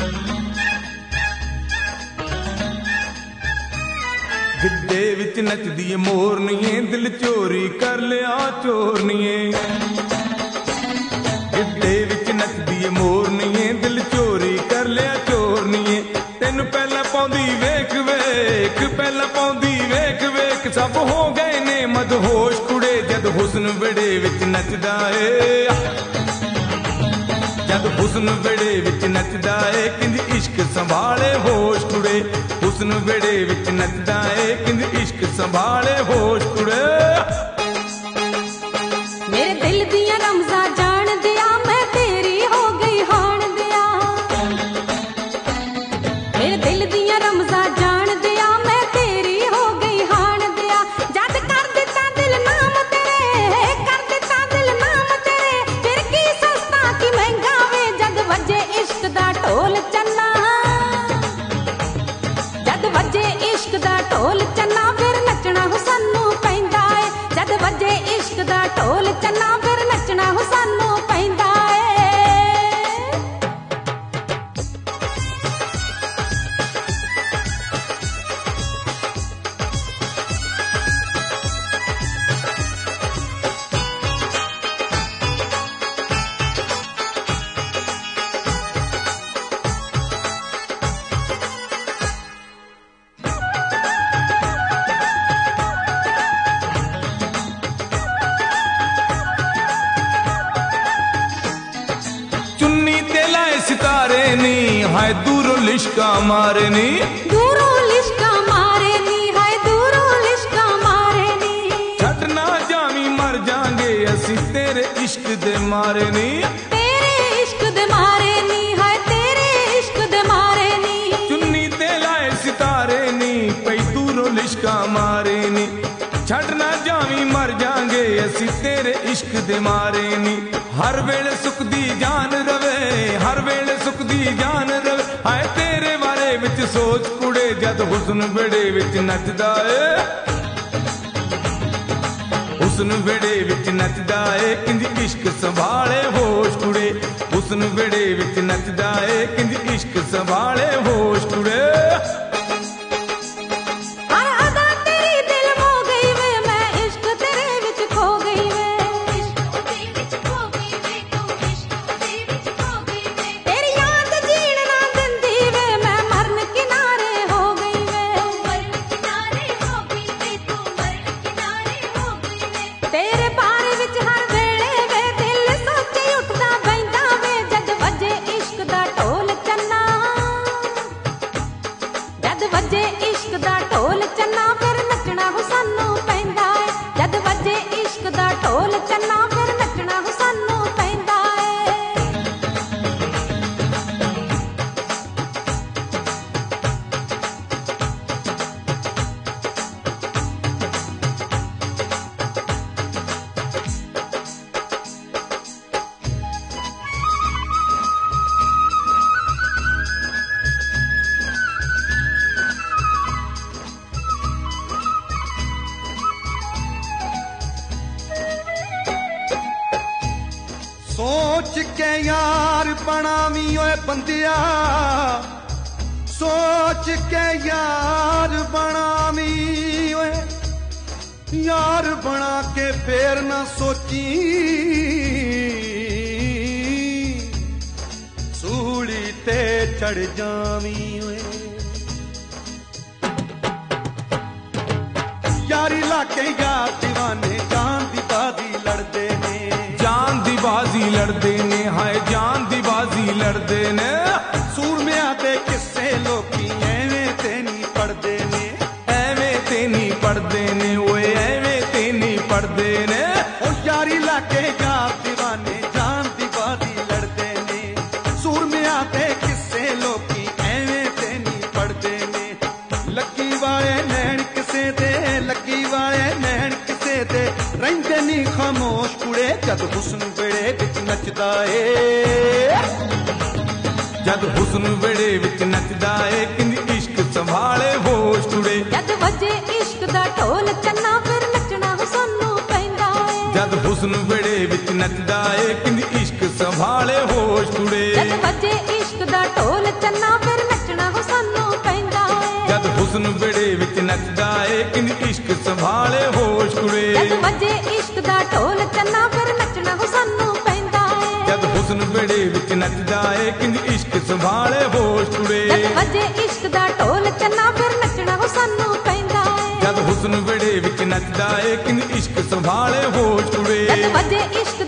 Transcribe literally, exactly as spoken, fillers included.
ਗਿੱਧੇ ਵਿੱਚ ਨੱਚਦੀ ਏ ਮੋਰਨੀਏ, ਦਿਲ ਚੋਰੀ ਕਰ ਲਿਆ ਚੋਰਨੀਏ। ਗਿੱਧੇ ਵਿੱਚ ਨੱਚਦੀ ਏ ਮੋਰਨੀਏ, ਦਿਲ ਚੋਰੀ ਕਰ ਲਿਆ ਚੋਰਨੀਏ। ਤੈਨੂੰ ਪਹਿਲਾਂ ਪਾਉਂਦੀ ਵੇਖ ਵੇਖ, ਪਹਿਲਾਂ ਪਾਉਂਦੀ ਵੇਖ ਵੇਖ, ਸਭ ਹੋ ਗਏ ਨੇ ਮਦਹੋਸ਼ ਕੁੜੇ, ਜਦ ਹੁਸਨ ਵਿੜੇ ਵਿੱਚ ਨੱਚਦਾ ਏ। ਜਦ ਹੁਸਨ ਵਿੜੇ ਵਿੱਚ ਨੱਚਦਾ ਏ, ਕਹਿੰਦੀ ਇਸ਼ਕ ਸੰਭਾਲੇ ਹੋਸ਼ ਕੁੜੇ। ਹੁਸਨ ਵਿੜੇ ਵਿੱਚ ਨੱਚਦਾ ਏ, ਕਹਿੰਦੀ ਇਸ਼ਕ ਸੰਭਾਲੇ ਹੋਸ਼ ਕੁੜੇ। ਮੇਰੇ ਦਿਲ ਦੀਆਂ ਰਮਜ਼ਾਂ ਜਾਣ ਦਿਆ, ਮੈਂ ਤੇਰੀ ਹੋ ਗਈ ਹਾਣ ਦਿਆ। ਮੇਰੇ ਦਿਲ ਦੀਆਂ ਰਮਜ਼ਾਂ ਜਾਣ ਦਿਆ, ਮੈਂ ਤੇਰੀ ਹੋ ਗਈ ਹਾਣ ਦਿਆ। ਜਦ ਕਰ ਦਿੱਤਾ ਦਿਲ ਨਾਮ ਤੇਰੇ, ਕਰ ਦਿੱਤਾ ਦਿਲ ਨਾਮ ਤੇਰੇ, ਫਿਰ ਕੀ ਸਸਤਾ ਕੀ ਮਹਿੰਗਾ ਵੇ, ਜਦ ਵੱਜੇ ਇਸ਼ਕ ਦਾ ਢੋਲ ਚੰਨਾ। ਜਦ ਵੱਜੇ ਇਸ਼ਕ ਦਾ ਢੋਲ ਚੰਨਾ, ਫਿਰ ਨੱਚਣਾ ਸਾਨੂੰ ਪੈਂਦਾ ਏ। ਜਦ ਵੱਜੇ ਇਸ਼ਕ ਦਾ ਢੋਲ ਚੰਨਾ, ਫਿਰ ਨੱਚਣਾ ਸਾਨੂੰ ਪੈਂਦਾ ਏ। ਚੁੰਨੀ ਤੇ ਲਾਏ ਸਿਤਾਰੇ ਨੀ, ਹਾਏ ਦੂਰੋਂ ਲਿਸ਼ਕਾ ਮਾਰੇ ਨੀ। ਦੂਰੋਂ ਲਿਸ਼ਕਾ ਮਾਰੇ ਨੀ, ਹਾਏ ਦੂਰੋਂ ਲਿਸ਼ਕਾ ਮਾਰੇ ਨੀ। ਛੱਡ ਨਾ ਜਾਵੀਂ ਮਰ ਜਾਾਂਗੇ ਅਸੀਂ ਤੇਰੇ ਇਸ਼ਕ ਦੇ ਮਾਰੇ ਨੀ। ਤੇਰੇ ਇਸ਼ਕ ਦੇ ਮਾਰੇ ਨੀ, ਹਾਏ ਤੇਰੇ ਇਸ਼ਕ ਦੇ ਮਾਰੇ ਨੀ। ਚੁੰਨੀ ਤੇ ਲਾਏ ਸਿਤਾਰੇ ਨੀ, ਪਈ ਦੂਰੋਂ ਲਿਸ਼ਕਾ ਮਾਰੇ ਨੀ। ਛੱਡ ਨਾ ਜਾਵੀਂ ਮਰ ਜਾਾਂਗੇ ਅਸੀਂ ਤੇਰੇ ਇਸ਼ਕ ਦੇ ਮਾਰੇ ਨੀ। ਹਰ ਵੇਲੇ ਸੁੱਖ ਦੀ ਜਾਨ ਰਵੇ, ਹਰ ਵੇਲੇ ਸੁੱਖ ਦੀ ਜਾਨ ਰਵੇ, ਹਾਏ ਤੇਰੇ ਬਾਰੇ ਵਿੱਚ ਸੋਚ ਕੁੜੇ, ਜਦ ਹੁਸਨ ਵਿੜੇ ਵਿੱਚ ਨੱਚਦਾ ਏ। ਹੁਸਨ ਵਿੜੇ ਵਿੱਚ ਨੱਚਦਾ ਏ, ਕਹਿੰਦੀ ਇਸ਼ਕ ਸੰਭਾਲੇ ਹੋਸ਼ ਕੁੜੇ। ਹੁਸਨ ਵਿੜੇ ਵਿੱਚ ਨੱਚਦਾ ਏ, ਕਹਿੰਦੀ ਇਸ਼ਕ ਸੰਭਾਲੇ ਹੋਸ਼ ਕੁੜੇ। ਹਰ ਅਦਾ ਤੇਰੀ ਦਿਲ ਮੋ ਗਈ ਵੇ, ਮੈਂ ਇਸ਼ਕ ਤੇਰੇ ਵਿੱਚ ਖੋ ਗਈ ਵੇ। ਇਸ਼ਕ ਉਹਦੇ ਵਿੱਚ ਖੋ ਗਈ ਵੇ, ਤੂੰ ਇਸ਼ਕ ਉਹਦੇ ਵਿੱਚ ਖੋ ਗਈ ਵੇ। ਤੇਰੀ ਯਾਦ ਜੀਣ ਨਾ ਦਿੰਦੀ ਵੇ, ਮੈਂ ਮਰਨ ਕਿਨਾਰੇ ਹੋ ਗਈ ਵੇ। ਮਰਨ ਕਿਨਾਰੇ ਹੋ ਗਈ ਵੇ, ਤੂੰ ਮਰਨ ਕਿਨਾਰੇ ਹੋ ਗਈ ਵੇ। ਤੇਰੇ ਬਾਰੇ ਵਿੱਚ ਹਰ ਵੇਲੇ ਵੇ, ਦਿਲ ਸੋਚੇ ਉੱਠਦਾ ਬੈਂਦਾ ਵੇ, ਜਦ ਵੱਜੇ ਇਸ਼ਕ ਦਾ ਢੋਲ ਚੰਨਾ। ਜਦ ਵੱਜੇ ਇਸ਼ਕ ਦਾ ਢੋਲ ਚੰਨਾ, ਫਿਰ ਨੱਚਣਾ ਹੋ ਸਾਨੂੰ ਪੈਂਦਾ ਏ। ਜਦ ਵੱਜੇ ਇਸ਼ਕ ਦਾ ਢੋਲ ਚੰਨਾ, ਫਿਰ ਨੱਚਣਾ ਹੋ ਸਾਨੂੰ ਪੈਂਦਾ ਏ। सोच के यार बनावी ओए बंदिया, सोच के यार बनावी ओए, यार बना के फेर ना सोची, सूली ते चढ़ जावी ओए। यारी लाके यार दीवाने जान दी बाजी लड़दे ने। जान दी बाजी लड़दे ने, हाय जान दी बाजी लड़दे ने। सूरमिया दे किस्से लोकी एवें ते नहीं पढ़दे ने, ਐਵੇਂ ਤੇ ਨਹੀਂ ਪੜਦੇ ਨੇ, ਓਏ ਐਵੇਂ ਤੇ ਨਹੀਂ ਪੜਦੇ ਨੇ। ओ यारी लाके यार दीवाने जान दी बाजी लड़दे ने। सूरमिया दे किस्से लोकी एवें ते नहीं पढ़दे ने। लगी वाले नैन किसे दे, लगी वाले नैन किसे दे, रहिंदे नहीं खामोश कुड़े, जद हुस्न विड़े विच नचदा ए। जद हुस्न विड़े विच नचदा ए, कहंदी इश्क संभाले होश कुड़े। जद वजे इश्क दा ढोल चन्ना, फिर नचना हो सानू पैंदा ए। जद हुस्न विड़े विच नचदा ए, कहंदी इश्क संभाले होश कुड़े। जद वजे इश्क दा ढोल चन्ना, ਨੱਚਦਾ ਏ ਕਿੰਜ ਇਸ਼ਕ ਸੰਭਾਲੇ ਹੋਸ਼ ਕੁੜੇ ਜਦ ਵਜੇ ਇਸ਼ਕ ਦਾ ਢੋਲ ਚੰਨਾ ਫਿਰ ਨੱਚਣਾ ਉਹ ਸਾਨੂੰ ਪੈਂਦਾ ਏ ਜਦ ਹੁਸਨ ਵਿੜੇ ਵਿੱਚ ਨੱਚਦਾ ਏ ਕਿੰਜ ਇਸ਼ਕ ਸੰਭਾਲੇ ਹੋਸ਼ ਕੁੜੇ ਜਦ ਵਜੇ ਇਸ਼ਕ